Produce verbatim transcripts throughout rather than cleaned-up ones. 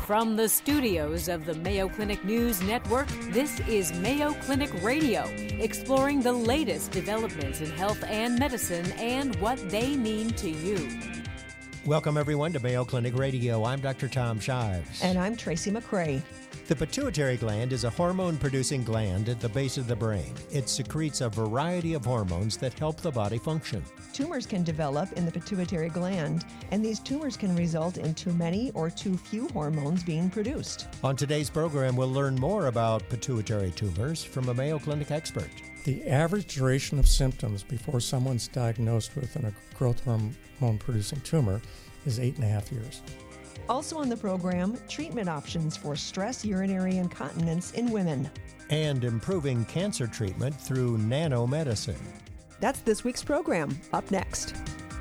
From the studios of the Mayo Clinic News Network, this is Mayo Clinic Radio, exploring the latest developments in health and medicine and what they mean to you. Welcome, everyone, to Mayo Clinic Radio. I'm Doctor Tom Shives. And I'm Tracy McCray. The pituitary gland is a hormone-producing gland at the base of the brain. It secretes a variety of hormones that help the body function. Tumors can develop in the pituitary gland, and these tumors can result in too many or too few hormones being produced. On today's program, we'll learn more about pituitary tumors from a Mayo Clinic expert. The average duration of symptoms before someone's diagnosed with a growth hormone-producing tumor is eight and a half years. Also on the program, treatment options for stress urinary incontinence in women. And improving cancer treatment through nanomedicine. That's this week's program. Up next.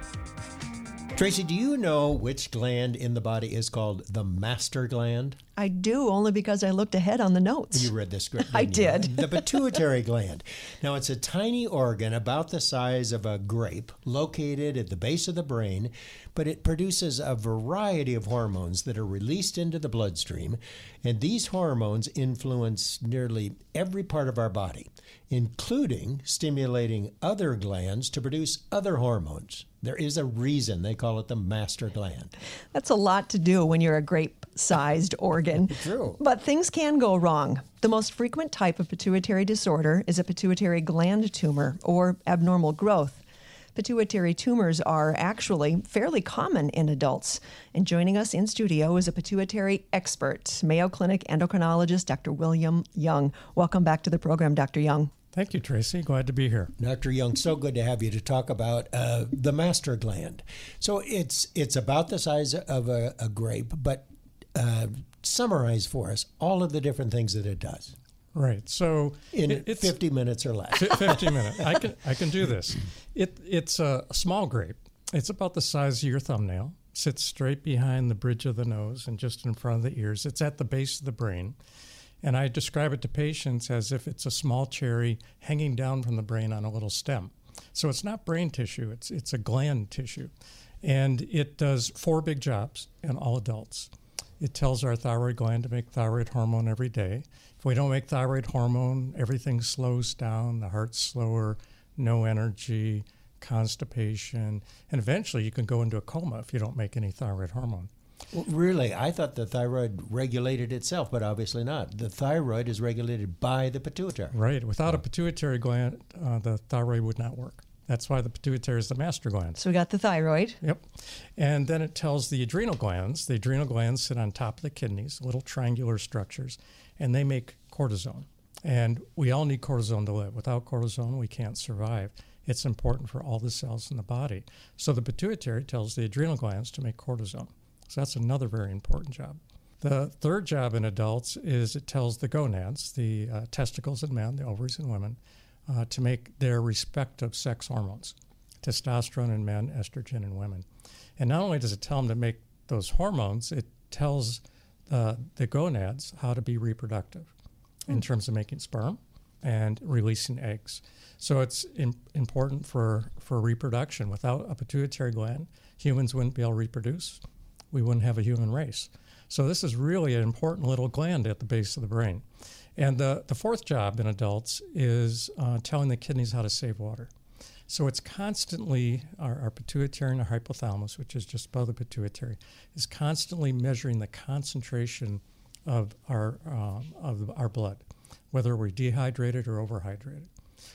Tracy, do you know which gland in the body is called the master gland? I do, only because I looked ahead on the notes. You read the script, I you? did. The pituitary gland. Now, it's a tiny organ about the size of a grape located at the base of the brain, but it produces a variety of hormones that are released into the bloodstream, and these hormones influence nearly every part of our body, including stimulating other glands to produce other hormones. There is a reason they call it the master gland. That's a lot to do when you're a grape-sized organ. True. But things can go wrong. The most frequent type of pituitary disorder is a pituitary gland tumor or abnormal growth. Pituitary tumors are actually fairly common in adults. And joining us in studio is a pituitary expert, Mayo Clinic endocrinologist Doctor William Young. Welcome back to the program, Doctor Young. Thank you, Tracy. Glad to be here. Doctor Young, so good to have you to talk about uh, the master gland. So it's it's about the size of a, a grape, but uh, summarize for us all of the different things that it does. Right. So in it, it's fifty minutes or less. fifty minutes. I can I can do this. It it's a small grape. It's about the size of your thumbnail. Sits straight behind the bridge of the nose and just in front of the ears. It's at the base of the brain. And I describe it to patients as if it's a small cherry hanging down from the brain on a little stem. So it's not brain tissue, it's it's a gland tissue. And it does four big jobs in all adults. It tells our thyroid gland to make thyroid hormone every day. If we don't make thyroid hormone, everything slows down, the heart's slower, no energy, constipation, and eventually you can go into a coma if you don't make any thyroid hormone. Well, really, I thought the thyroid regulated itself, but obviously not. The thyroid is regulated by the pituitary. Right. Without a pituitary gland, uh, the thyroid would not work. That's why the pituitary is the master gland. So we got the thyroid. Yep. And then it tells the adrenal glands. The adrenal glands sit on top of the kidneys, little triangular structures, and they make cortisone. And we all need cortisone to live. Without cortisone, we can't survive. It's important for all the cells in the body. So the pituitary tells the adrenal glands to make cortisone. So that's another very important job. The third job in adults is it tells the gonads, the uh, testicles in men, the ovaries in women, uh, to make their respective sex hormones, testosterone in men, estrogen in women. And not only does it tell them to make those hormones, it tells uh, the gonads how to be reproductive in Mm. terms of making sperm and releasing eggs. So it's im- important for, for reproduction. Without a pituitary gland, humans wouldn't be able to reproduce. We wouldn't have a human race. So this is really an important little gland at the base of the brain. And the, the fourth job in adults is uh, telling the kidneys how to save water. So it's constantly, our, our pituitary and our hypothalamus, which is just above the pituitary, is constantly measuring the concentration of our, um, of our blood, whether we're dehydrated or overhydrated.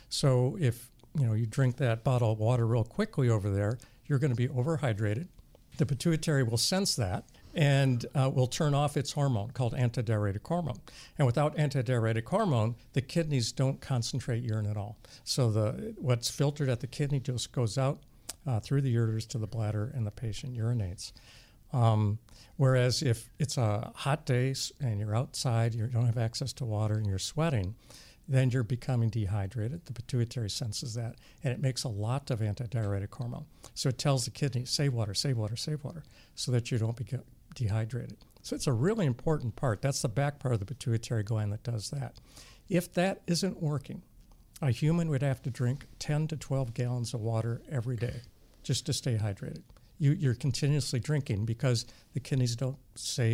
So if you know you drink that bottle of water real quickly over there, you're going to be overhydrated. The pituitary will sense that and uh, will turn off its hormone called antidiuretic hormone. And without antidiuretic hormone, the kidneys don't concentrate urine at all. So the what's filtered at the kidney just goes out uh, through the ureters to the bladder, and the patient urinates. Um, whereas if it's a hot day and you're outside, you don't have access to water, and you're sweating, then you're becoming dehydrated. The pituitary senses that, and it makes a lot of antidiuretic hormone. So it tells the kidney, save water, save water, save water, so that you don't become dehydrated. So it's a really important part. That's the back part of the pituitary gland that does that. If that isn't working, a human would have to drink ten to twelve gallons of water every day just to stay hydrated. You, you're continuously drinking because the kidneys don't save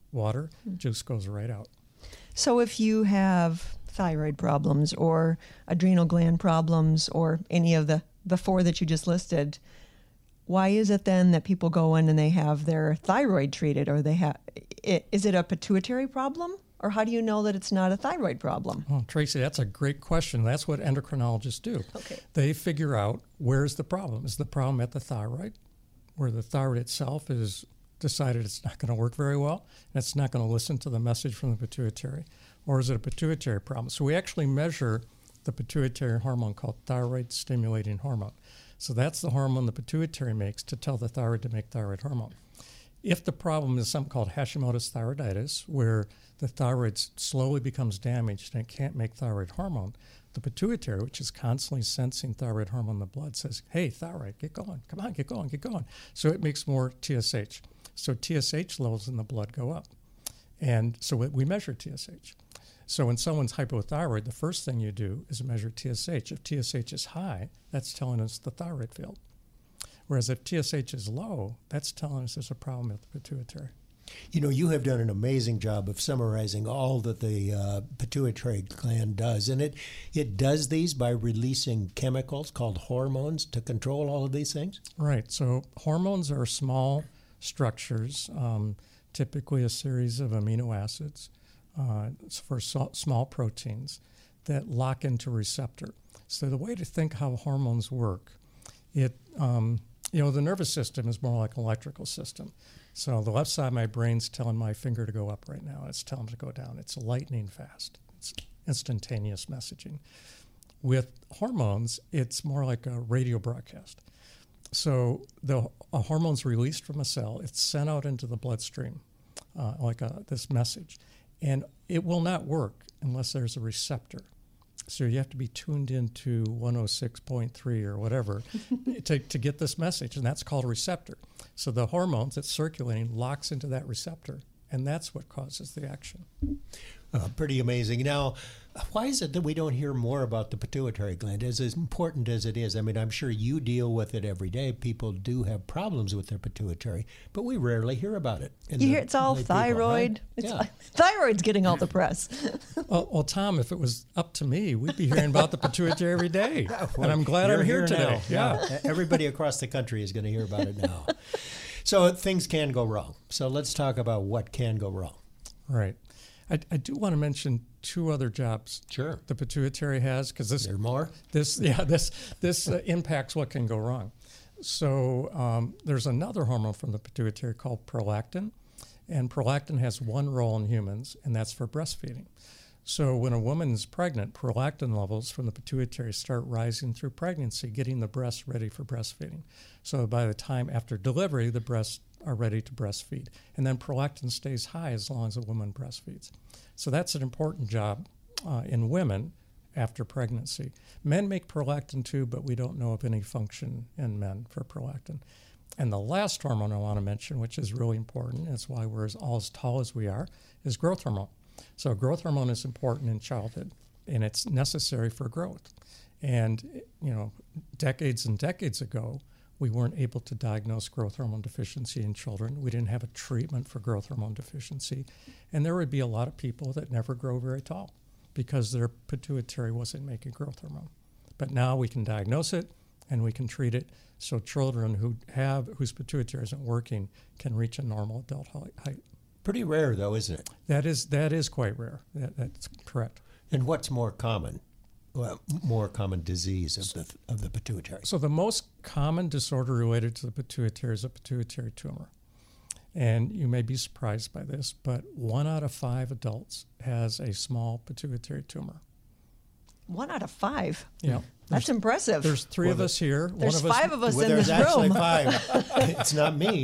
water, juice goes right out. So if you have thyroid problems or adrenal gland problems or any of the, the four that you just listed, why is it then that people go in and they have their thyroid treated, or they have, is it a pituitary problem? Or how do you know that it's not a thyroid problem? Oh, Tracy, that's a great question. That's what endocrinologists do. Okay. They figure out where's the problem. Is the problem at the thyroid, where the thyroid itself is decided it's not going to work very well, and it's not going to listen to the message from the pituitary? Or is it a pituitary problem? So we actually measure the pituitary hormone called thyroid stimulating hormone. So that's the hormone the pituitary makes to tell the thyroid to make thyroid hormone. If the problem is something called Hashimoto's thyroiditis, where the thyroid slowly becomes damaged and it can't make thyroid hormone, the pituitary, which is constantly sensing thyroid hormone in the blood, says, hey, thyroid, get going. Come on, get going, get going. So it makes more T S H. So T S H levels in the blood go up. And so we measure T S H. So when someone's hypothyroid, the first thing you do is measure T S H. If T S H is high, that's telling us the thyroid failed. Whereas if T S H is low, that's telling us there's a problem at the pituitary. You know, you have done an amazing job of summarizing all that the uh, pituitary gland does. And it, it does these by releasing chemicals called hormones to control all of these things? Right. So hormones are small structures, um, typically a series of amino acids uh, for so- small proteins that lock into a receptor. So the way to think how hormones work, it... Um, You know, the nervous system is more like an electrical system. So the left side of my brain's telling my finger to go up right now. It's telling it to go down. It's lightning fast. It's instantaneous messaging. With hormones, it's more like a radio broadcast. So the a hormone's released from a cell. It's sent out into the bloodstream, uh, like a, this message. And it will not work unless there's a receptor. So you have to be tuned into one oh six point three or whatever to, to get this message, and that's called a receptor. So the hormones that's circulating locks into that receptor, and that's what causes the action. Uh, pretty amazing. Now, why is it that we don't hear more about the pituitary gland? As, as important as it is, I mean, I'm sure you deal with it every day. People do have problems with their pituitary, but we rarely hear about it. You hear it's all thyroid. People, right? It's yeah. Thyroid's getting all the press. well, well, Tom, if it was up to me, we'd be hearing about the pituitary every day. Yeah, well, and I'm glad I'm here, here today. Yeah. yeah. Everybody across the country is going to hear about it now. So things can go wrong. So let's talk about what can go wrong. Right. I, I do want to mention two other jobs. Sure. The pituitary has, because this there more. This yeah this this uh, impacts what can go wrong. So um, there's another hormone from the pituitary called prolactin, and prolactin has one role in humans, and that's for breastfeeding. So when a woman is pregnant, prolactin levels from the pituitary start rising through pregnancy, getting the breast ready for breastfeeding. So by the time after delivery, the breasts are ready to breastfeed. And then prolactin stays high as long as a woman breastfeeds. So that's an important job uh, in women after pregnancy. Men make prolactin too, but we don't know of any function in men for prolactin. And the last hormone I want to mention, which is really important, that's why we're as, all as tall as we are, is growth hormone. So growth hormone is important in childhood, and it's necessary for growth. And, you know, decades and decades ago, we weren't able to diagnose growth hormone deficiency in children. We didn't have a treatment for growth hormone deficiency. And there would be a lot of people that never grow very tall because their pituitary wasn't making growth hormone. But now we can diagnose it and we can treat it, so children who have whose pituitary isn't working can reach a normal adult height. Pretty rare, though, isn't it? That is that is quite rare. That, that's correct. And what's more common? Well, more common disease of the of the pituitary. So the most common disorder related to the pituitary is a pituitary tumor. And you may be surprised by this, but one out of five adults has a small pituitary tumor. One out of five? Yeah. That's impressive. There's three well, of us here. There's one of five us, of us well, in there's this actually room. five. It's not me.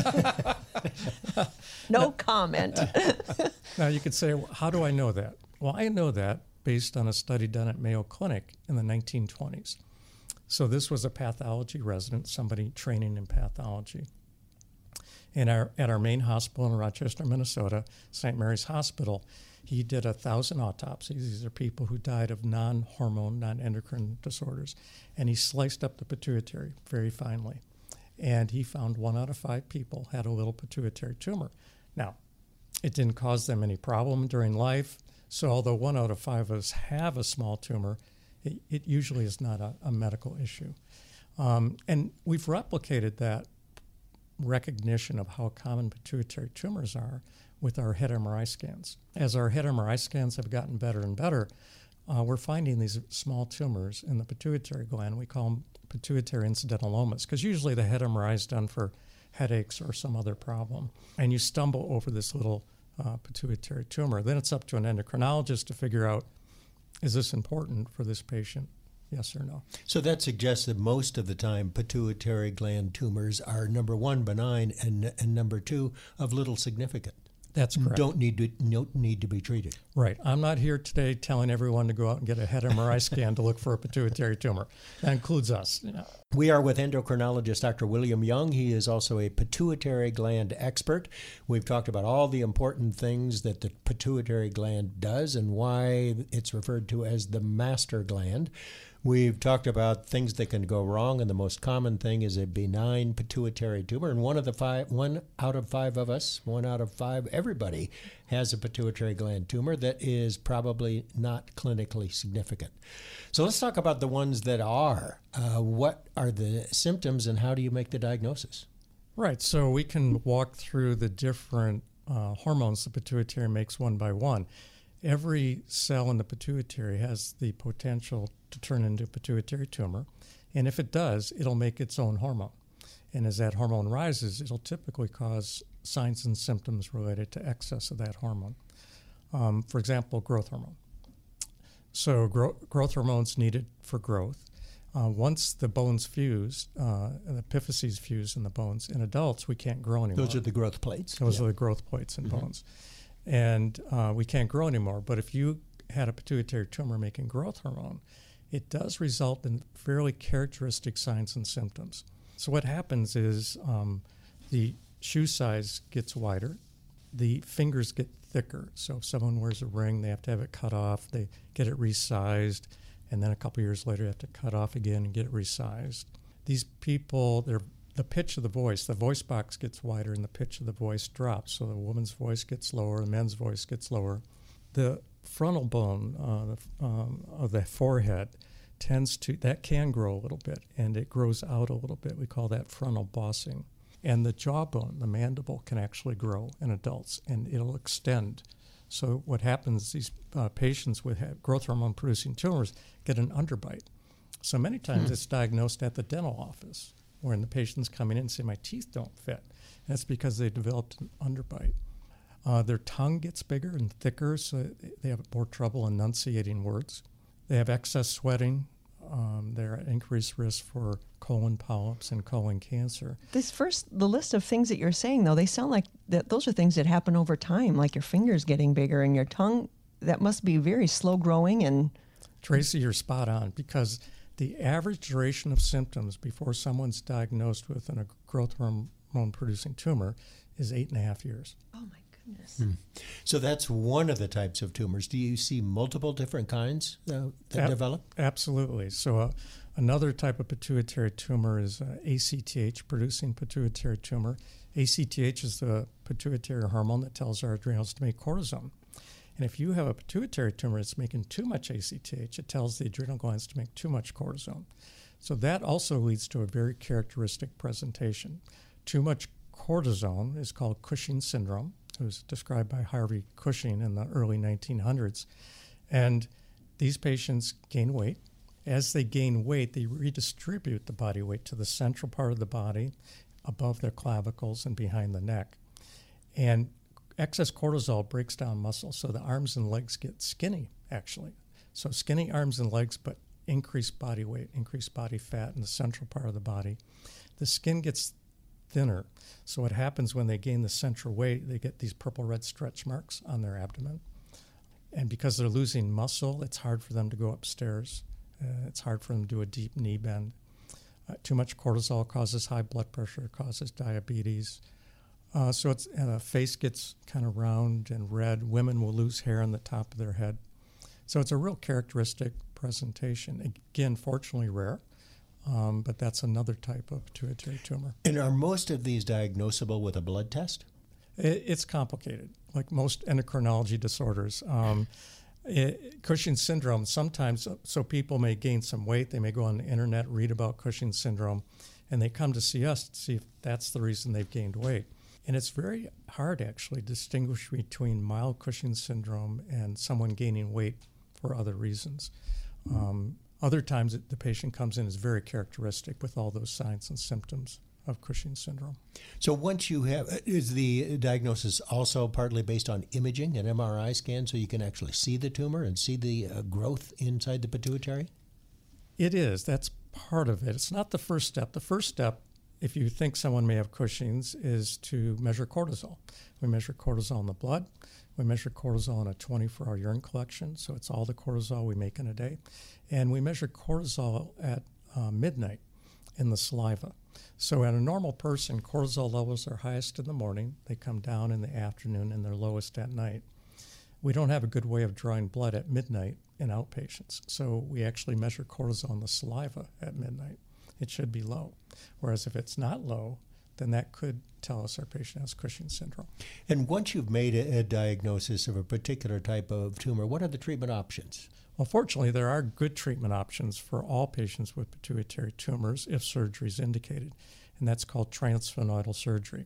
No comment. Now you could say, well, how do I know that? Well, I know that based on a study done at Mayo Clinic in the nineteen twenties. So this was a pathology resident, somebody training in pathology. And our, at our main hospital in Rochester, Minnesota, Saint Mary's Hospital, he did a thousand autopsies. These are people who died of non-hormone, non-endocrine disorders. And he sliced up the pituitary very finely. And he found one out of five people had a little pituitary tumor. Now, It didn't cause them any problem during life. So although one out of five of us have a small tumor, it, it usually is not a, a medical issue. Um, and we've replicated that recognition of how common pituitary tumors are with our head M R I scans. As our head M R I scans have gotten better and better, uh, we're finding these small tumors in the pituitary gland. We call them pituitary incidentalomas, because usually the head M R I is done for headaches or some other problem. And you stumble over this little uh, pituitary tumor. Then it's up to an endocrinologist to figure out, is this important for this patient? Yes or no? So that suggests that most of the time pituitary gland tumors are, number one, benign, and, and number two, of little significance. That's correct. Don't need to don't need to be treated. Right. I'm not here today telling everyone to go out and get a head M R I scan to look for a pituitary tumor. That includes us. You know. We are with endocrinologist Doctor William Young. He is also a pituitary gland expert. We've talked about all the important things that the pituitary gland does and why it's referred to as the master gland. We've talked about things that can go wrong, and the most common thing is a benign pituitary tumor. And one of the five, one out of five of us, one out of five, everybody has a pituitary gland tumor that is probably not clinically significant. So let's talk about the ones that are. Uh, what are the symptoms, and how do you make the diagnosis? Right. So we can walk through the different uh, hormones the pituitary makes one by one. Every cell in the pituitary has the potential to turn into a pituitary tumor, and if it does, it'll make its own hormone. And as that hormone rises, it'll typically cause signs and symptoms related to excess of that hormone. Um, for example, growth hormone. So gro- growth hormone's needed for growth. Uh, once the bones fuse, uh, the epiphyses fuse in the bones, in adults, we can't grow anymore. Those are the growth plates. Those yeah. are the growth plates in Mm-hmm. bones. And uh, we can't grow anymore. But if you had a pituitary tumor making growth hormone, it does result in fairly characteristic signs and symptoms. So what happens is um, the shoe size gets wider, the fingers get thicker. So if someone wears a ring, they have to have it cut off, they get it resized, and then a couple years later they have to cut off again and get it resized. These people, they're the pitch of the voice, the voice box gets wider and the pitch of the voice drops. So the woman's voice gets lower, the men's voice gets lower. The frontal bone uh, the, um, of the forehead tends to, that can grow a little bit, and it grows out a little bit. We call that frontal bossing. And the jawbone, the mandible, can actually grow in adults, and it'll extend. So what happens, these uh, patients with growth hormone producing tumors get an underbite. So many times hmm. it's diagnosed at the dental office, when the patient's coming in and say, my teeth don't fit. And that's because they developed an underbite. Uh, their tongue gets bigger and thicker, so they have more trouble enunciating words. They have excess sweating. Um, they're at increased risk for colon polyps and colon cancer. This first, the list of things that you're saying, though, they sound like that those are things that happen over time, like your fingers getting bigger and your tongue. That must be very slow growing. And Tracy, you're spot on, because the average duration of symptoms before someone's diagnosed with a growth hormone-producing tumor is eight and a half years. Oh, my goodness. Hmm. So that's one of the types of tumors. Do you see multiple different kinds uh, that Ab- develop? Absolutely. So uh, another type of pituitary tumor is uh, A C T H-producing pituitary tumor. A C T H is the pituitary hormone that tells our adrenals to make cortisone. And if you have a pituitary tumor that's making too much A C T H, it tells the adrenal glands to make too much cortisone. So that also leads to a very characteristic presentation. Too much cortisone is called Cushing syndrome. It was described by Harvey Cushing in the early nineteen hundreds. And these patients gain weight. As they gain weight, they redistribute the body weight to the central part of the body, above their clavicles and behind the neck. And excess cortisol breaks down muscle, so the arms and legs get skinny, actually. So skinny arms and legs, but increased body weight, increased body fat in the central part of the body. The skin gets thinner. So what happens when they gain the central weight, they get these purple-red stretch marks on their abdomen. And because they're losing muscle, it's hard for them to go upstairs. Uh, it's hard for them to do a deep knee bend. Uh, too much cortisol causes high blood pressure, causes diabetes. Uh, so it's, and the face gets kind of round and red. Women will lose hair on the top of their head. So it's a real characteristic presentation. Again, fortunately rare, um, but that's another type of pituitary tumor. And are most of these diagnosable with a blood test? It, it's complicated, like most endocrinology disorders. Um, it, Cushing's syndrome, sometimes, so people may gain some weight, they may go on the internet, read about Cushing's syndrome, and they come to see us to see if that's the reason they've gained weight. And it's very hard, actually, to distinguish between mild Cushing's syndrome and someone gaining weight for other reasons. Um, other times, it, the patient comes in as very characteristic with all those signs and symptoms of Cushing's syndrome. So once you have, is the diagnosis also partly based on imaging, an M R I scan, so you can actually see the tumor and see the uh, growth inside the pituitary? It is. That's part of it. It's not the first step. The first step, if you think someone may have Cushing's, is to measure cortisol. We measure cortisol in the blood. We measure cortisol in a twenty-four hour urine collection, so it's all the cortisol we make in a day. And we measure cortisol at uh, midnight in the saliva. So in a normal person, cortisol levels are highest in the morning, they come down in the afternoon, and they're lowest at night. We don't have a good way of drawing blood at midnight in outpatients, so we actually measure cortisol in the saliva at midnight. It should be low. Whereas if it's not low, then that could tell us our patient has Cushing's syndrome. And once you've made a, a diagnosis of a particular type of tumor, what are the treatment options? Well, fortunately, there are good treatment options for all patients with pituitary tumors if surgery is indicated, and that's called transsphenoidal surgery.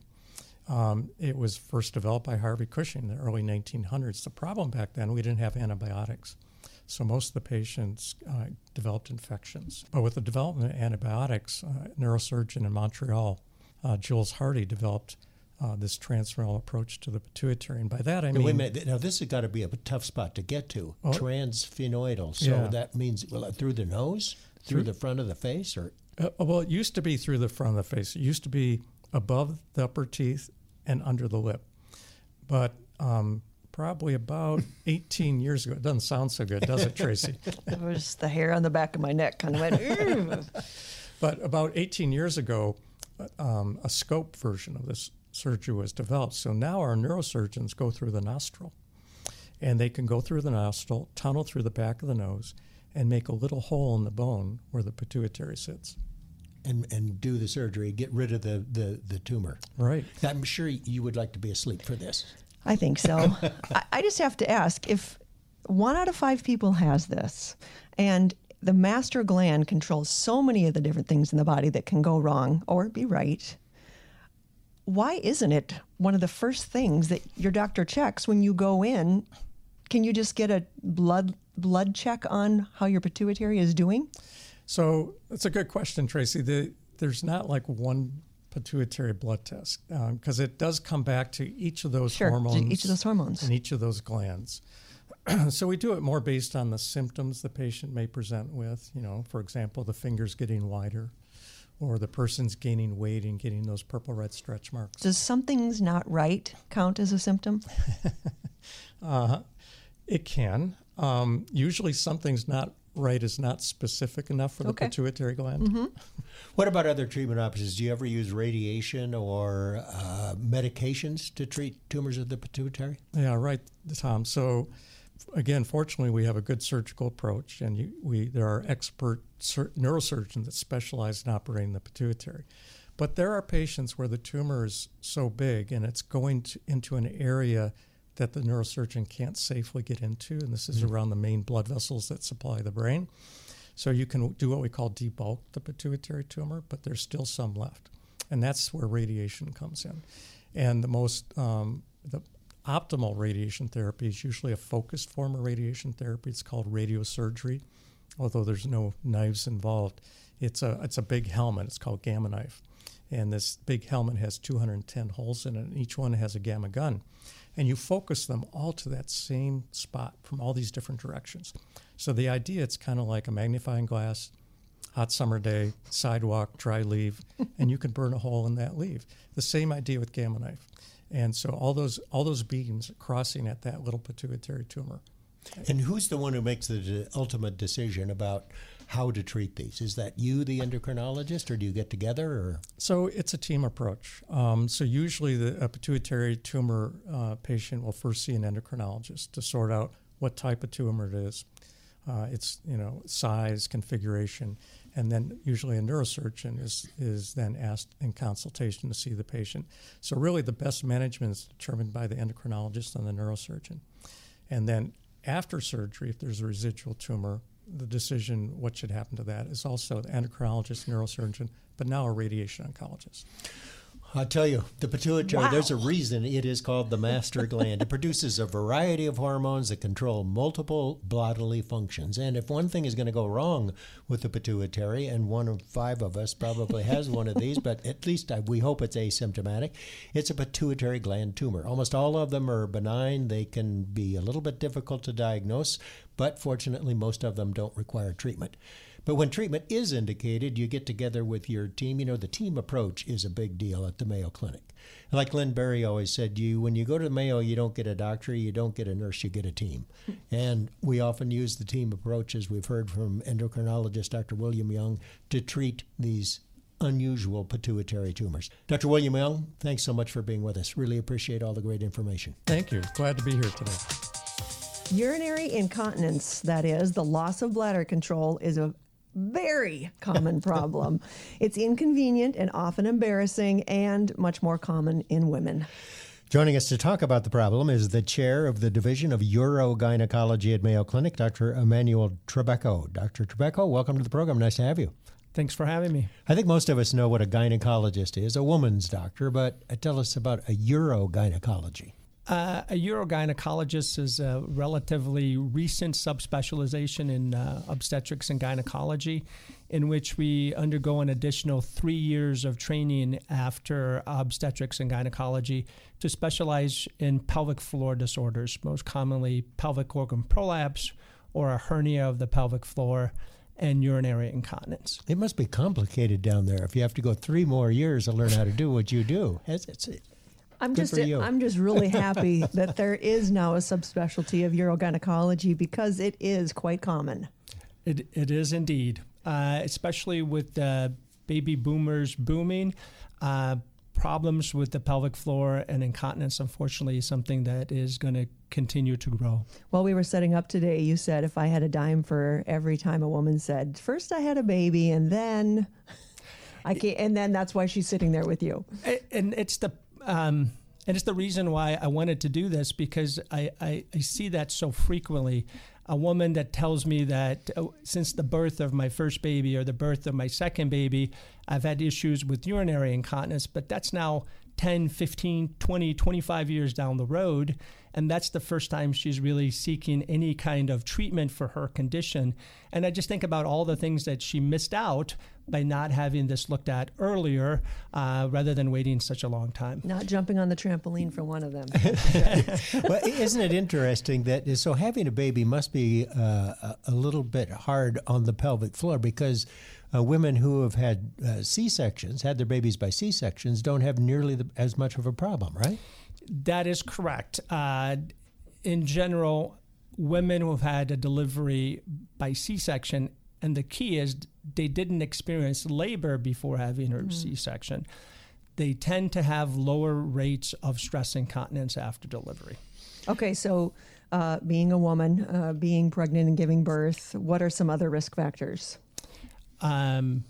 Um, it was first developed by Harvey Cushing in the early nineteen hundreds. The problem back then, we didn't have antibiotics. So most of the patients uh, developed infections. But with the development of antibiotics, uh, a neurosurgeon in Montreal, uh, Jules Hardy, developed uh, this transfemoral approach to the pituitary. And by that, I now, mean... Wait a minute. Now, this has got to be a tough spot to get to. Well, Transsphenoidal. So yeah. that means well, through the nose, through, through the front of the face, or... Uh, well, it used to be through the front of the face. It used to be above the upper teeth and under the lip. But... Um, Probably about eighteen years ago. It doesn't sound so good, does it, Tracy? It was the hair on the back of my neck kind of went, ooh. But about eighteen years ago, um, a scope version of this surgery was developed. So now our neurosurgeons go through the nostril. And they can go through the nostril, tunnel through the back of the nose, and make a little hole in the bone where the pituitary sits. And, and do the surgery, get rid of the, the, the tumor. Right. I'm sure you would like to be asleep for this. I think so. I, I just have to ask, if one out of five people has this, and the master gland controls so many of the different things in the body that can go wrong or be right, why isn't it one of the first things that your doctor checks when you go in? Can you just get a blood blood check on how your pituitary is doing? So that's a good question, Tracy. The, there's not like one pituitary blood test because um, it does come back to each of those sure, hormones, each of those hormones, and each of those glands. So we do it more based on the symptoms the patient may present with. You know, for example, the fingers getting wider, or the person's gaining weight and getting those purple red stretch marks. Does something's not right count as a symptom? uh, it can. Um, usually, something's not right is not specific enough for the okay. pituitary gland. Mm-hmm. What about other treatment options? Do you ever use radiation or uh, medications to treat tumors of the pituitary? Yeah, right, Tom. So, again, fortunately, we have a good surgical approach, and you, we there are expert sur- neurosurgeons that specialize in operating the pituitary. But there are patients where the tumor is so big and it's going to, into an area that the neurosurgeon can't safely get into, and this is mm-hmm. around the main blood vessels that supply the brain. So you can do what we call debulk the pituitary tumor, but there's still some left. And that's where radiation comes in. And the most, um, the optimal radiation therapy is usually a focused form of radiation therapy. It's called radiosurgery, although there's no knives involved. It's a, it's a big helmet. It's called Gamma Knife. And this big helmet has two hundred ten holes in it, and each one has a gamma gun. And you focus them all to that same spot from all these different directions. So the idea, it's kind of like a magnifying glass, hot summer day, sidewalk, dry leaf, and you can burn a hole in that leaf. The same idea with Gamma Knife. And so all those all those beams are crossing at that little pituitary tumor. And who's the one who makes the de- ultimate decision about how to treat these? Is that you, the endocrinologist, or do you get together? Or So it's a team approach. Um, so usually the a pituitary tumor uh, patient will first see an endocrinologist to sort out what type of tumor it is. uh, its you know size, configuration, and then usually a neurosurgeon is is then asked in consultation to see the patient. So really, the best management is determined by the endocrinologist and the neurosurgeon, and then after surgery, if there's a residual tumor, the decision what should happen to that is also the endocrinologist, neurosurgeon, but now a radiation oncologist. I'll tell you, the pituitary, Wow. there's a reason it is called the master gland. It produces a variety of hormones that control multiple bodily functions. And if one thing is going to go wrong with the pituitary, and one of five of us probably has one of these, but at least I, we hope it's asymptomatic, it's a pituitary gland tumor. Almost all of them are benign. They can be a little bit difficult to diagnose, but fortunately, most of them don't require treatment. But when treatment is indicated, you get together with your team. You know, the team approach is a big deal at the Mayo Clinic. Like Lynn Berry always said, you when you go to the Mayo, you don't get a doctor, you don't get a nurse, you get a team. And we often use the team approach, as we've heard from endocrinologist Doctor William Young, to treat these unusual pituitary tumors. Doctor William Young, thanks so much for being with us. Really appreciate all the great information. Thank you. Glad to be here today. Urinary incontinence, that is, the loss of bladder control, is a very common problem. It's inconvenient and often embarrassing, and much more common in women. Joining us to talk about the problem is the chair of the Division of Urogynecology at Mayo Clinic, Doctor Emmanuel Trebecco. Doctor Trebecco, welcome to the program. Nice to have you. Thanks for having me. I think most of us know what a gynecologist is, a woman's doctor, but tell us about a urogynecology. Uh, a urogynecologist is a relatively recent subspecialization in uh, obstetrics and gynecology, in which we undergo an additional three years of training after obstetrics and gynecology to specialize in pelvic floor disorders, most commonly pelvic organ prolapse or a hernia of the pelvic floor, and urinary incontinence. It must be complicated down there if you have to go three more years to learn how to do what you do. It's, it's, I'm Good just for you. I'm just really happy that there is now a subspecialty of urogynecology, because it is quite common. It, it is indeed, uh, especially with uh, baby boomers booming. Uh, problems with the pelvic floor and incontinence, unfortunately, is something that is going to continue to grow. While we were setting up today, you said if I had a dime for every time a woman said, first I had a baby and then I can't, and then that's why she's sitting there with you. And it's the um, and it's the reason why I wanted to do this, because I, I, I see that so frequently. A woman that tells me that oh, since the birth of my first baby or the birth of my second baby, I've had issues with urinary incontinence, but that's now ten, fifteen, twenty, twenty-five years down the road. And that's the first time she's really seeking any kind of treatment for her condition. And I just think about all the things that she missed out by not having this looked at earlier, uh, rather than waiting such a long time. Not jumping on the trampoline for one of them. well, isn't it interesting that so having a baby must be uh, a, a little bit hard on the pelvic floor, because uh, women who have had uh, C-sections, had their babies by C-sections, don't have nearly the, as much of a problem, right? That is correct. Uh, in general, women who have had a delivery by C-section, and the key is they didn't experience labor before having her mm. C-section, they tend to have lower rates of stress incontinence after delivery. Okay, so uh, being a woman, uh, being pregnant and giving birth, what are some other risk factors? Um,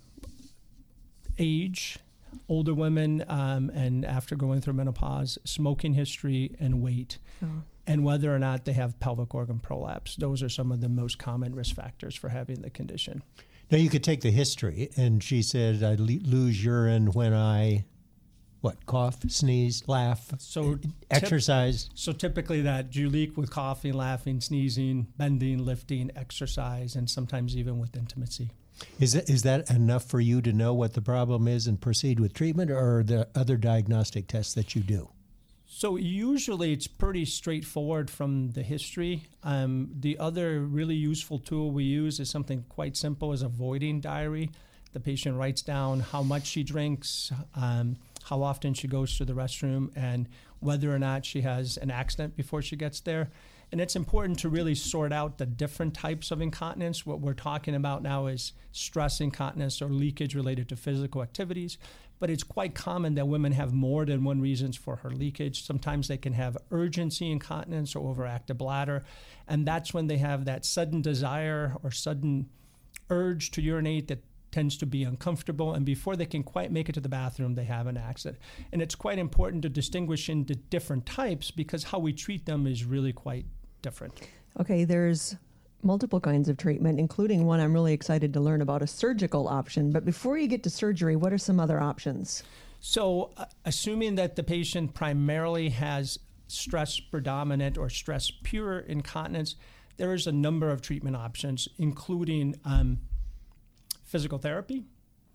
age, older women, um, and after going through menopause, smoking history, and weight, oh. and whether or not they have pelvic organ prolapse. Those are some of the most common risk factors for having the condition. Now, you could take the history, and she said, I le- lose urine when I, what, cough, sneeze, laugh, so exercise? Tip, so typically that you leak with coughing, laughing, sneezing, bending, lifting, exercise, and sometimes even with intimacy. Is that, is that enough for you to know what the problem is and proceed with treatment, or are there other diagnostic tests that you do? So usually it's pretty straightforward from the history. Um, the other really useful tool we use is something quite simple, is a voiding diary. The patient writes down how much she drinks, um, how often she goes to the restroom, and whether or not she has an accident before she gets there. And it's important to really sort out the different types of incontinence. What we're talking about now is stress incontinence or leakage related to physical activities. But it's quite common that women have more than one reasons for her leakage. Sometimes they can have urgency incontinence or overactive bladder. And that's when they have that sudden desire or sudden urge to urinate that tends to be uncomfortable, and before they can quite make it to the bathroom, they have an accident. And it's quite important to distinguish into different types because how we treat them is really quite different. Okay, there's multiple kinds of treatment, including one I'm really excited to learn about, a surgical option. But before you get to surgery, what are some other options? So uh, assuming that the patient primarily has stress predominant or stress pure incontinence, there is a number of treatment options, including um, physical therapy,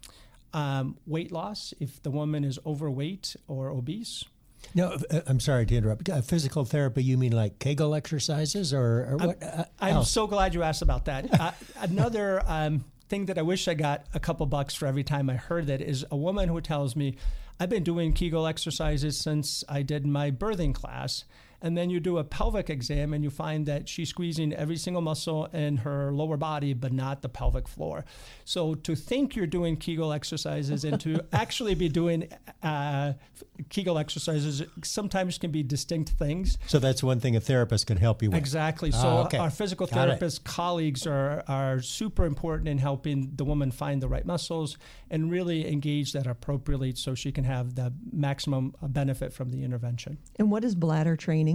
um, weight loss if the woman is overweight or obese. No, uh, I'm sorry to interrupt. Uh, physical therapy, you mean like Kegel exercises or, or what? Uh, I'm else? so glad you asked about that. uh, another um, thing that I wish I got a couple bucks for every time I heard that is a woman who tells me, I've been doing Kegel exercises since I did my birthing class. And then you do a pelvic exam and you find that she's squeezing every single muscle in her lower body, but not the pelvic floor. So to think you're doing Kegel exercises and to actually be doing uh, Kegel exercises sometimes can be distinct things. So that's one thing a therapist can help you with. Exactly. So ah, okay. our physical Got therapist colleagues are, are super important in helping the woman find the right muscles and really engage that appropriately so she can have the maximum benefit from the intervention. And what is bladder training?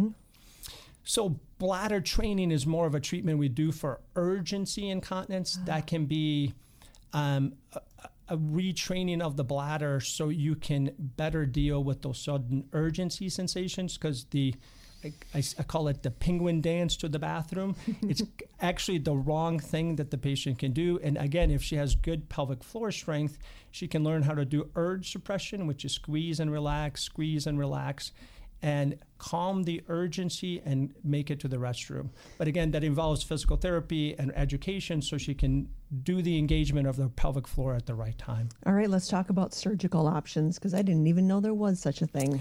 So bladder training is more of a treatment we do for urgency incontinence. That can be um, a, a retraining of the bladder so you can better deal with those sudden urgency sensations because the I, I, I call it the penguin dance to the bathroom. It's actually the wrong thing that the patient can do. And again, if she has good pelvic floor strength, she can learn how to do urge suppression, which is squeeze and relax, squeeze and relax, and calm the urgency and make it to the restroom. But again, that involves physical therapy and education so she can do the engagement of the pelvic floor at the right time. All right, let's talk about surgical options because I didn't even know there was such a thing.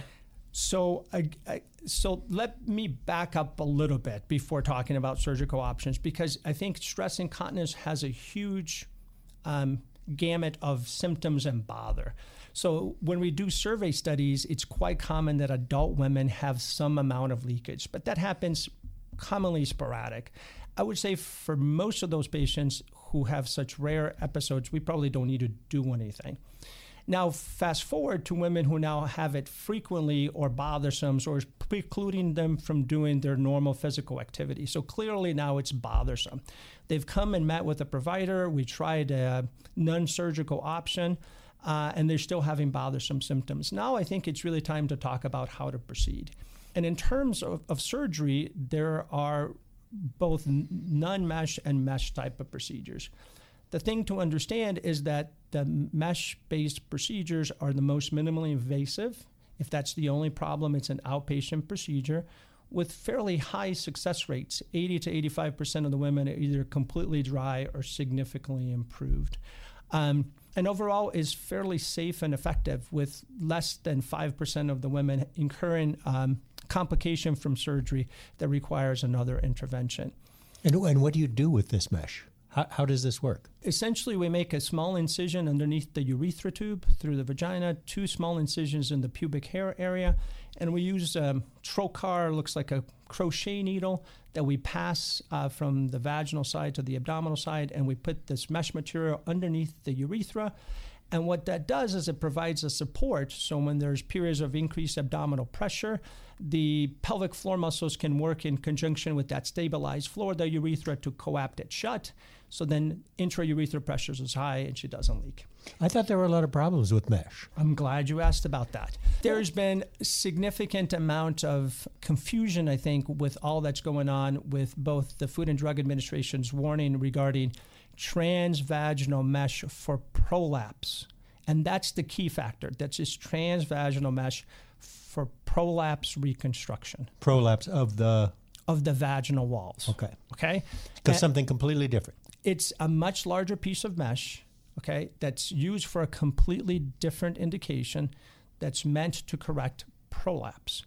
So, I, I, so let me back up a little bit before talking about surgical options because I think stress incontinence has a huge um, gamut of symptoms and bother. So when we do survey studies, it's quite common that adult women have some amount of leakage, but that happens commonly sporadic. I would say for most of those patients who have such rare episodes, we probably don't need to do anything. Now, fast forward to women who now have it frequently or bothersome or is precluding them from doing their normal physical activity. So clearly now it's bothersome. They've come and met with a provider. We tried a non-surgical option. Uh, and they're still having bothersome symptoms. Now I think it's really time to talk about how to proceed. And in terms of, of surgery, there are both non-mesh and mesh type of procedures. The thing to understand is that the mesh-based procedures are the most minimally invasive. If that's the only problem, it's an outpatient procedure with fairly high success rates. eighty to eighty-five percent of the women are either completely dry or significantly improved. Um, and overall is fairly safe and effective with less than five percent of the women incurring um, complication from surgery that requires another intervention. And, and what do you do with this mesh? How, how does this work? Essentially, we make a small incision underneath the urethra tube through the vagina, two small incisions in the pubic hair area, and we use um, trocar, looks like a crochet needle, that we pass uh, from the vaginal side to the abdominal side, and we put this mesh material underneath the urethra. And what that does is it provides a support. So when there's periods of increased abdominal pressure, the pelvic floor muscles can work in conjunction with that stabilized floor of the urethra to coapt it shut. So then intraurethral pressure is high and she doesn't leak. I thought there were a lot of problems with mesh. I'm glad you asked about that. There's been a significant amount of confusion, I think, with all that's going on with both the Food and Drug Administration's warning regarding transvaginal mesh for prolapse. And that's the key factor. That's just transvaginal mesh for prolapse reconstruction. Prolapse of the... Of the vaginal walls. Okay. Okay? Because something completely different. It's a much larger piece of mesh, okay, that's used for a completely different indication that's meant to correct prolapse.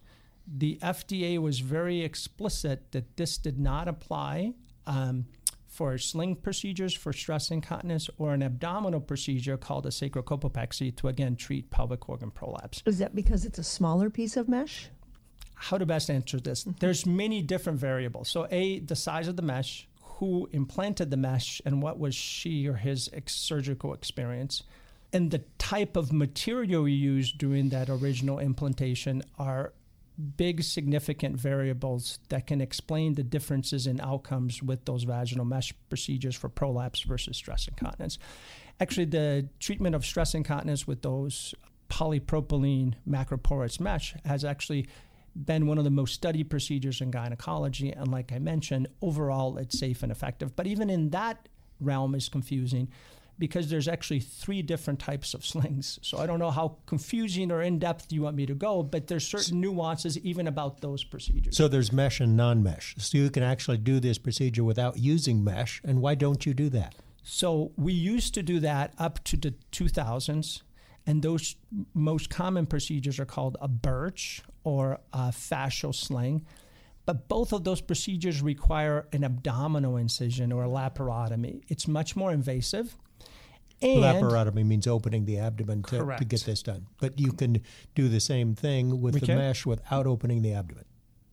the F D A was very explicit that this did not apply um, for sling procedures for stress incontinence or an abdominal procedure called a sacrocopepexy to, again, treat pelvic organ prolapse. Is that because it's a smaller piece of mesh? How to best answer this? Mm-hmm. There's many different variables. So A, the size of the mesh, who implanted the mesh, and what was she or his ex- surgical experience. And the type of material you used during that original implantation are big, significant variables that can explain the differences in outcomes with those vaginal mesh procedures for prolapse versus stress incontinence. Actually, the treatment of stress incontinence with those polypropylene macroporous mesh has actually been one of the most studied procedures in gynecology. And like I mentioned, overall, it's safe and effective. But even in that realm is confusing because there's actually three different types of slings. So I don't know how confusing or in-depth you want me to go, but there's certain nuances even about those procedures. So there's mesh and non-mesh. So you can actually do this procedure without using mesh. And why don't you do that? So we used to do that up to the two thousands. And those most common procedures are called a birch or a fascial sling. But both of those procedures require an abdominal incision or a laparotomy. It's much more invasive. And laparotomy means opening the abdomen to, to get this done. But you can do the same thing with we the can. mesh without opening the abdomen.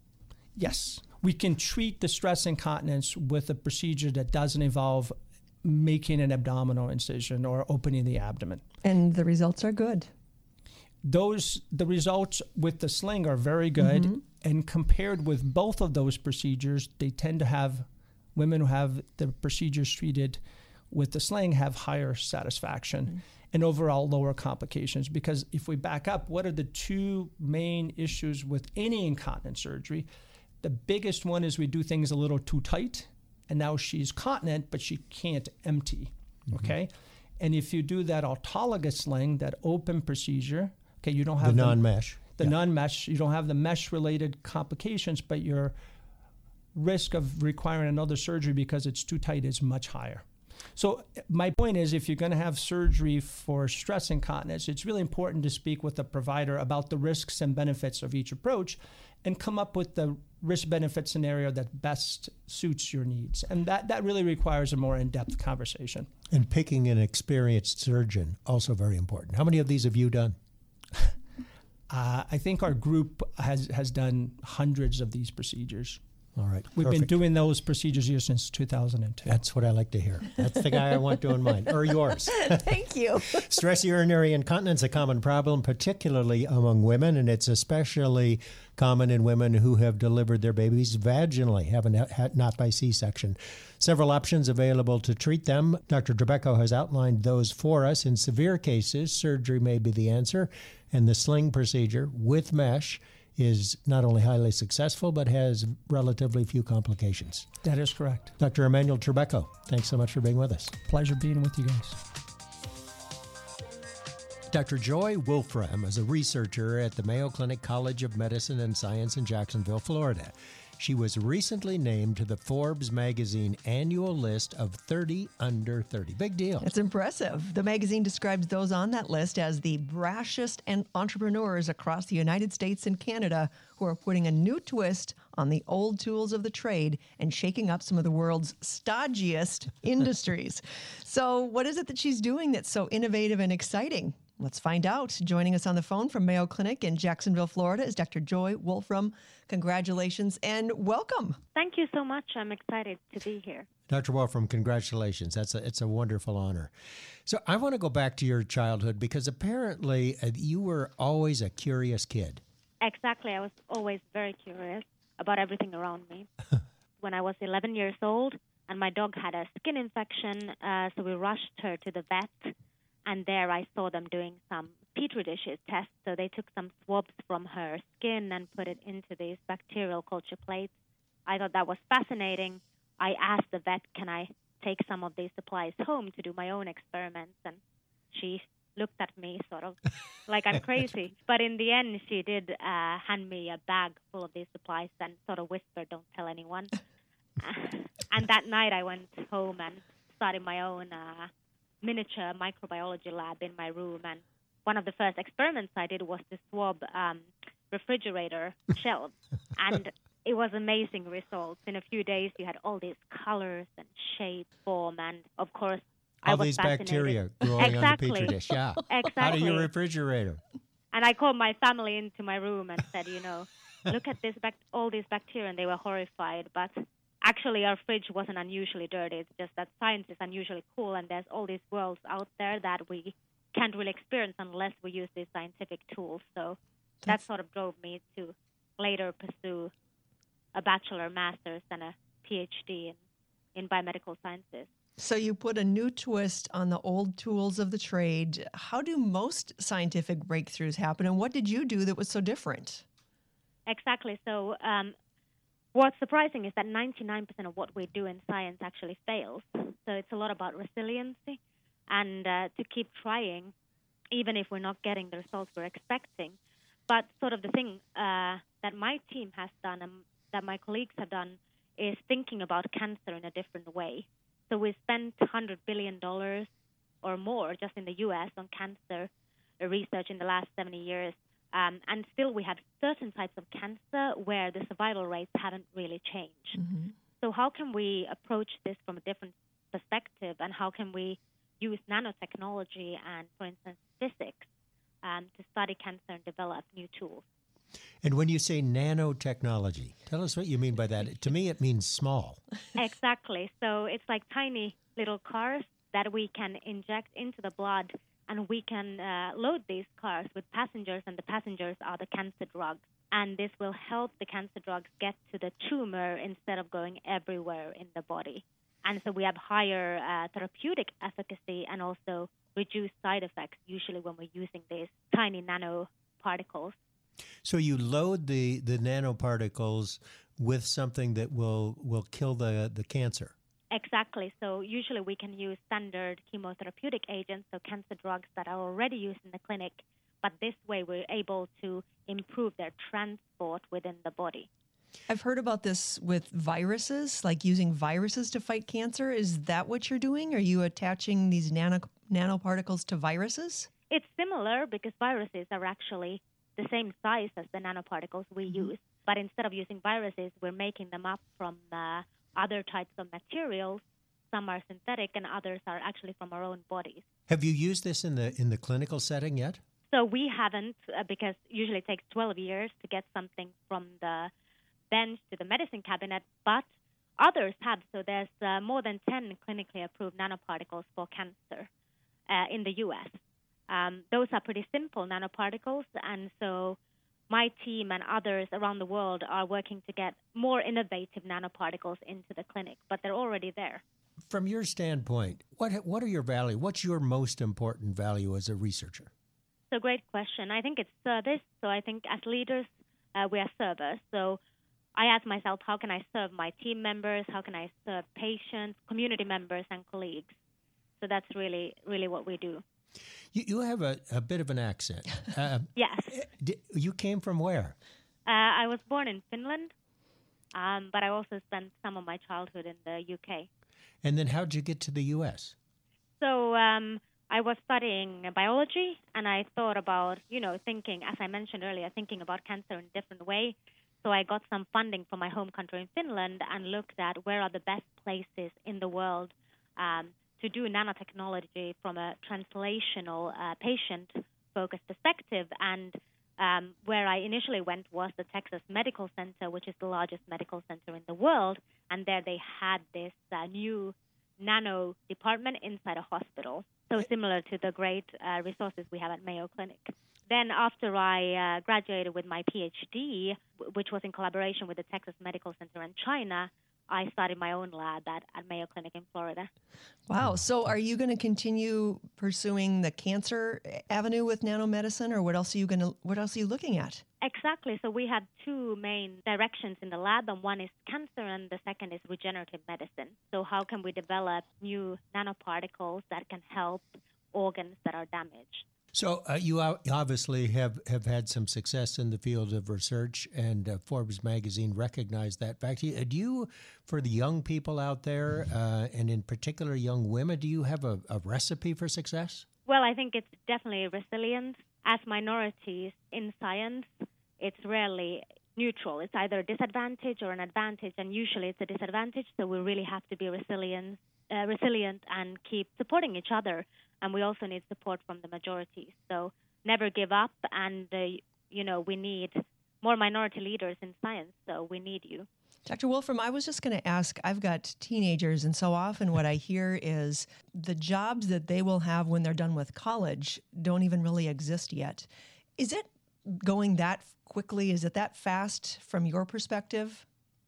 Yes. We can treat the stress incontinence with a procedure that doesn't involve making an abdominal incision or opening the abdomen. And the results are good. Those the results with the sling are very good, mm-hmm. and compared with both of those procedures, they tend to have women who have the procedures treated with the sling have higher satisfaction mm-hmm. and overall lower complications. Because if we back up, what are the two main issues with any incontinence surgery? The biggest one is we do things a little too tight, and now she's continent, but she can't empty, mm-hmm. okay? And if you do that autologous sling, that open procedure, okay, you don't have the non-mesh. The, the yeah. non-mesh, you don't have the mesh-related complications, but your risk of requiring another surgery because it's too tight is much higher. So my point is, if you're going to have surgery for stress incontinence, it's really important to speak with the provider about the risks and benefits of each approach and come up with the risk-benefit scenario that best suits your needs. And that, that really requires a more in-depth conversation. And picking an experienced surgeon, also very important. How many of these have you done? Uh, I think our group has, has done hundreds of these procedures. All right. We've perfect. been doing those procedures here since two thousand two. That's what I like to hear. That's the guy I want doing mine, or yours. Thank you. Stress urinary incontinence, a common problem, particularly among women, and it's especially common in women who have delivered their babies vaginally, haven't had, not by C-section. Several options available to treat them. Doctor Trebeko has outlined those for us. In severe cases, surgery may be the answer, and the sling procedure with mesh is not only highly successful, but has relatively few complications. That is correct. Doctor Emmanuel Trebeko, thanks so much for being with us. Pleasure being with you guys. Doctor Joy Wolfram is a researcher at the Mayo Clinic College of Medicine and Science in Jacksonville, Florida. She was recently named to the Forbes magazine annual list of thirty under thirty. Big deal. It's impressive. The magazine describes those on that list as the brashest and entrepreneurs across the United States and Canada who are putting a new twist on the old tools of the trade and shaking up some of the world's stodgiest industries. So what is it that she's doing that's so innovative and exciting? Let's find out. Joining us on the phone from Mayo Clinic in Jacksonville, Florida, is Doctor Joy Wolfram. Congratulations and welcome. Thank you so much. I'm excited to be here. Doctor Wolfram, congratulations. That's a, it's a wonderful honor. So I want to go back to your childhood because apparently uh, you were always a curious kid. Exactly. I was always very curious about everything around me. When I was eleven years old and my dog had a skin infection, uh, so we rushed her to the vet. And there I saw them doing some Petri dishes tests. So they took some swabs from her skin and put it into these bacterial culture plates. I thought that was fascinating. I asked the vet, can I take some of these supplies home to do my own experiments? And she looked at me sort of like I'm crazy. But in the end, she did uh, hand me a bag full of these supplies and sort of whispered, don't tell anyone. uh, and that night I went home and started my own uh, miniature microbiology lab in my room, and one of the first experiments I did was to swab um, refrigerator shelves. And it was amazing results. In a few days, you had all these colors and shape, form, and of course, I all was these fascinated. bacteria growing exactly. on the petri dish. Yeah. Exactly. Out of your refrigerator. And I called my family into my room and said, you know, look at this bac- all these bacteria, and they were horrified. But actually, our fridge wasn't unusually dirty. It's just that science is unusually cool, and there's all these worlds out there that we can't really experience unless we use these scientific tools. So that sort of drove me to later pursue a bachelor, master's, and a PhD in, in biomedical sciences. So you put a new twist on the old tools of the trade. How do most scientific breakthroughs happen, and what did you do that was so different? Exactly. So um, what's surprising is that ninety-nine percent of what we do in science actually fails. So it's a lot about resiliency and uh, to keep trying, even if we're not getting the results we're expecting. But sort of the thing uh, that my team has done and that my colleagues have done is thinking about cancer in a different way. So we spent one hundred billion dollars or more just in the U S on cancer research in the last seventy years. Um, and still we have certain types of cancer where the survival rates haven't really changed. Mm-hmm. So how can we approach this from a different perspective, and how can we use nanotechnology and, for instance, physics um, to study cancer and develop new tools? And when you say nanotechnology, tell us what you mean by that. To me, it means small. Exactly. So it's like tiny little cars that we can inject into the blood, and we can uh, load these cars with passengers, and the passengers are the cancer drugs. And this will help the cancer drugs get to the tumor instead of going everywhere in the body. And so we have higher uh, therapeutic efficacy and also reduced side effects, usually when we're using these tiny nanoparticles. So you load the, the nanoparticles with something that will, will kill the, the cancer. Exactly. So usually we can use standard chemotherapeutic agents, so cancer drugs that are already used in the clinic, but this way we're able to improve their transport within the body. I've heard about this with viruses, like using viruses to fight cancer. Is that what you're doing? Are you attaching these nano, nanoparticles to viruses? It's similar because viruses are actually the same size as the nanoparticles we mm-hmm. use. But instead of using viruses, we're making them up from uh, other types of materials. Some are synthetic and others are actually from our own bodies. Have you used this in the in the clinical setting yet? So we haven't, uh, because usually it takes twelve years to get something from the bench to the medicine cabinet, but others have. So there's uh, more than ten clinically approved nanoparticles for cancer uh, in the U S. Um, those are pretty simple nanoparticles, and so my team and others around the world are working to get more innovative nanoparticles into the clinic, but they're already there. From your standpoint, what what are your value? What's your most important value as a researcher? So great question. I think it's service. So I think as leaders, uh, we are servers. So I ask myself, how can I serve my team members? How can I serve patients, community members, and colleagues? So that's really, really what we do. You, you have a, a bit of an accent. Uh, yes. D- you came from where? Uh, I was born in Finland, um, but I also spent some of my childhood in the U K. And then how did you get to the U S? So um, I was studying biology, and I thought about, you know, thinking, as I mentioned earlier, thinking about cancer in a different way. So I got some funding from my home country in Finland and looked at where are the best places in the world um, to do nanotechnology from a translational uh, patient-focused perspective. And um, where I initially went was the Texas Medical Center, which is the largest medical center in the world. And there they had this uh, new nano department inside a hospital, so similar to the great uh, resources we have at Mayo Clinic. Then after I uh, graduated with my PhD, which was in collaboration with the Texas Medical Center in China, I started my own lab at, at Mayo Clinic in Florida. Wow. So are you going to continue pursuing the cancer avenue with nanomedicine, or what else are you going to, what else are you looking at? Exactly. So we have two main directions in the lab, and one is cancer and the second is regenerative medicine. So how can we develop new nanoparticles that can help organs that are damaged? So uh, you obviously have, have had some success in the field of research, and uh, Forbes magazine recognized that fact. Do you, for the young people out there, uh, and in particular young women, do you have a, a recipe for success? Well, I think it's definitely resilience. As minorities in science, it's rarely neutral. It's either a disadvantage or an advantage, and usually it's a disadvantage. So we really have to be resilient, uh, resilient and keep supporting each other. And we also need support from the majority. So never give up. And, uh, you know, we need more minority leaders in science. So we need you. Doctor Wolfram, I was just going to ask, I've got teenagers, and so often what I hear is the jobs that they will have when they're done with college don't even really exist yet. Is it going that quickly? Is it that fast from your perspective?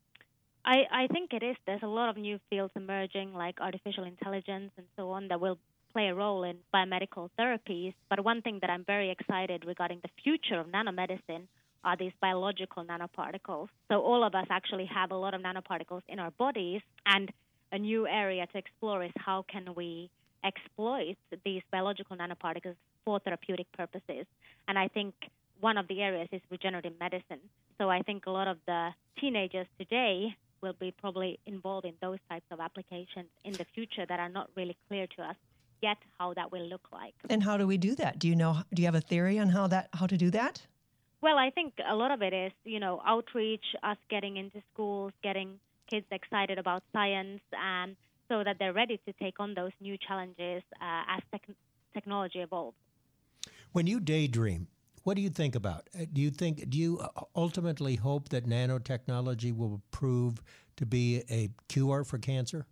I, I think it is. There's a lot of new fields emerging, like artificial intelligence and so on, that will play a role in biomedical therapies. But one thing that I'm very excited regarding the future of nanomedicine are these biological nanoparticles. So all of us actually have a lot of nanoparticles in our bodies, and a new area to explore is how can we exploit these biological nanoparticles for therapeutic purposes. And I think one of the areas is regenerative medicine. So I think a lot of the teenagers today will be probably involved in those types of applications in the future that are not really clear to us yet how that will look like. And how do we do that? Do you know, do you have a theory on how that how to do that? Well, I think a lot of it is, you know, outreach, us getting into schools, getting kids excited about science, um, so that they're ready to take on those new challenges uh, as tech- technology evolves. When you daydream, what do you think about? Do you think, do you ultimately hope that nanotechnology will prove to be a cure for cancer?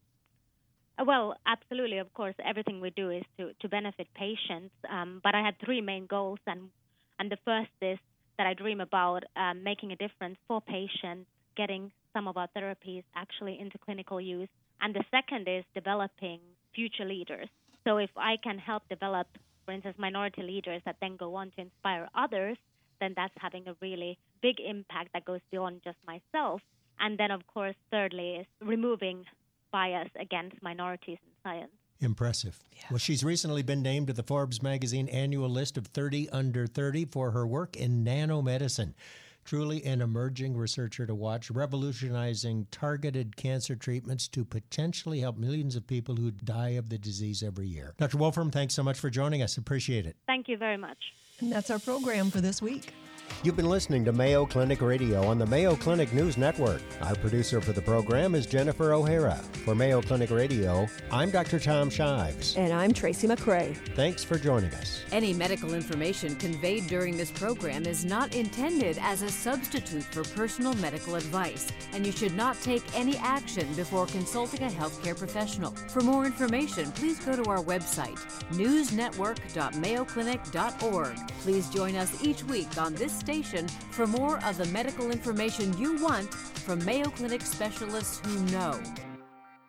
Well, absolutely. Of course, everything we do is to, to benefit patients. Um, but I had three main goals, and and the first is that I dream about um, making a difference for patients, getting some of our therapies actually into clinical use. And the second is developing future leaders. So if I can help develop, for instance, minority leaders that then go on to inspire others, then that's having a really big impact that goes beyond just myself. And then, of course, thirdly is removing bias against minorities in science. Impressive. Yeah. Well, she's recently been named to the Forbes magazine annual list of thirty under thirty for her work in nanomedicine. Truly an emerging researcher to watch, revolutionizing targeted cancer treatments to potentially help millions of people who die of the disease every year. Doctor Wolfram, thanks so much for joining us. Appreciate it. Thank you very much. And that's our program for this week. You've been listening to Mayo Clinic Radio on the Mayo Clinic News Network. Our producer for the program is Jennifer O'Hara. For Mayo Clinic Radio, I'm Doctor Tom Shives. And I'm Tracy McCray. Thanks for joining us. Any medical information conveyed during this program is not intended as a substitute for personal medical advice, and you should not take any action before consulting a healthcare professional. For more information, please go to our website, news network dot mayo clinic dot org. Please join us each week on this station for more of the medical information you want from Mayo Clinic specialists who know.